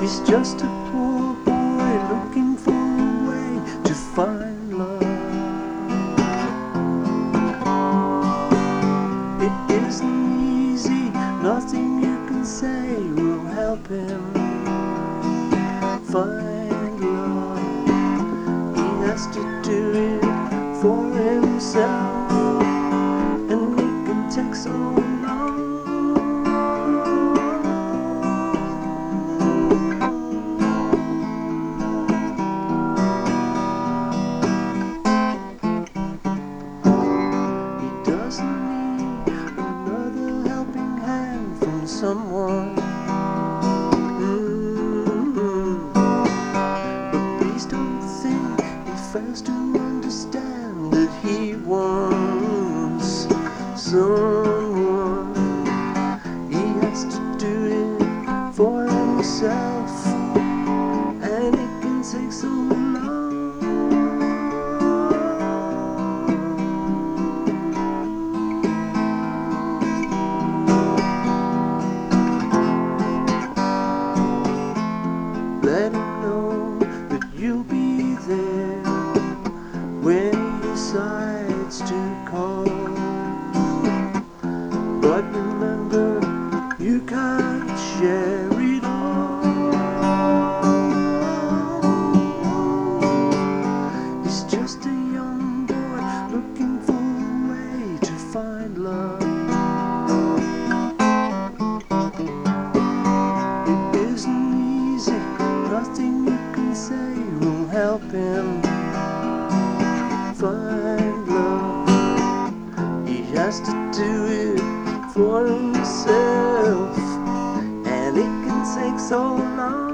He's just a poor boy looking for a way to find love. It isn't easy, nothing you can say will help him find love. He has to do it for himself, and it can take so long. He doesn't need another helping hand from someone. But please don't think he fails to understand that he wants someone. He has to do it for himself, and it can take so long. Let him know that you'll be there when he decides to call. But remember, you can't share it all. He's just a young boy looking for a way to find love. It isn't easy, nothing you can say will help him find love. He has to do it for himself, and it can take so long.